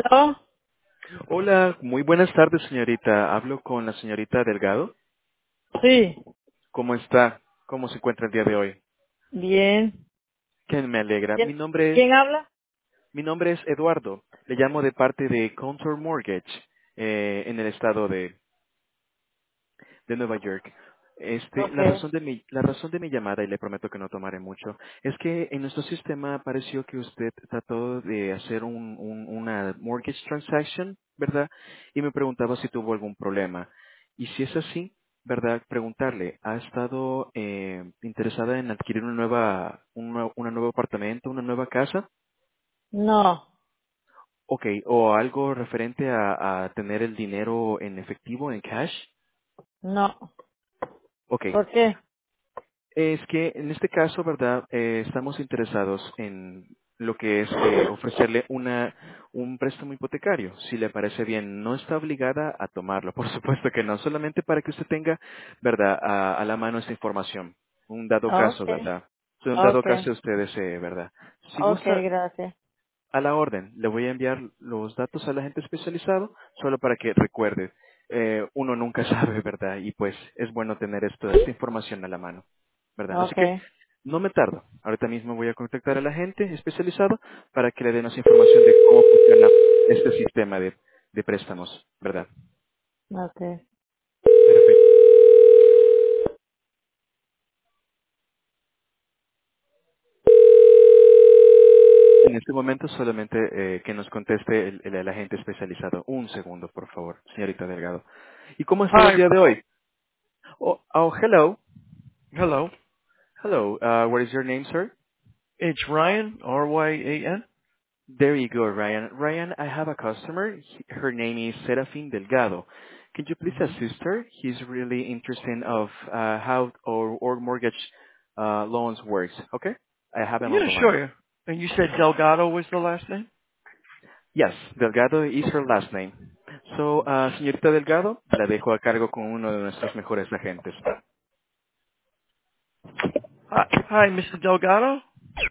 ¿No? Hola, muy buenas tardes, señorita. Hablo con la señorita Delgado. Sí, ¿Cómo está? ¿Cómo se encuentra el día de hoy? bien. Que me alegra. ¿Quién, quién habla? Mi nombre es Eduardo. Le llamo de parte de Contour Mortgage en el estado de Nueva York. Ok. La razón de mi llamada, y le prometo que no tomaré mucho, es que en nuestro sistema pareció que usted trató de hacer una mortgage transaction, ¿verdad? Y me preguntaba si tuvo algún problema. Y si es así, ¿verdad? Preguntarle, ¿ha estado interesada en adquirir una nuevo apartamento, una nueva casa? No, Ok, o algo referente a tener el dinero en efectivo, en cash. no. Ok, ¿Por qué? es que en este caso, ¿verdad? Estamos interesados en lo que es ofrecerle un préstamo hipotecario. Si le parece bien, no está obligada a tomarlo, por supuesto que no, solamente para que usted tenga, ¿verdad? A la mano esta información. Un dado caso, Ok, ¿verdad? Un dado ok, caso usted desee, ¿verdad? Si ok, gusta, gracias. a la orden. Le voy a enviar los datos al agente especializado solo para que recuerde. Uno nunca sabe, ¿verdad? Y pues es bueno tener esta información a la mano, ¿verdad? Así Ok, que no me tardo. Ahorita mismo voy a contactar al agente especializado para que le den más información de cómo funciona este sistema de préstamos, ¿verdad? ok. Perfecto. En este momento solamente que nos conteste el agente especializado. Un segundo, por favor, señorita Delgado. ¿Y cómo ha estado el Hi. día de hoy? Oh, hello. Hello. Hello, what is your name, sir? It's Ryan, R-Y-A-N. There you go, Ryan. Ryan, I have a customer. Her name is Serafin Delgado. Can you please Mm-hmm. assist her? He's really interested of how our mortgage loans works. Okay? I have him on Yeah, the line. sure. And you said Delgado was the last name? Yes, Delgado is her last name. So, señorita Delgado, la dejo a cargo con uno de nuestros mejores agentes. Hi, Mr. Delgado?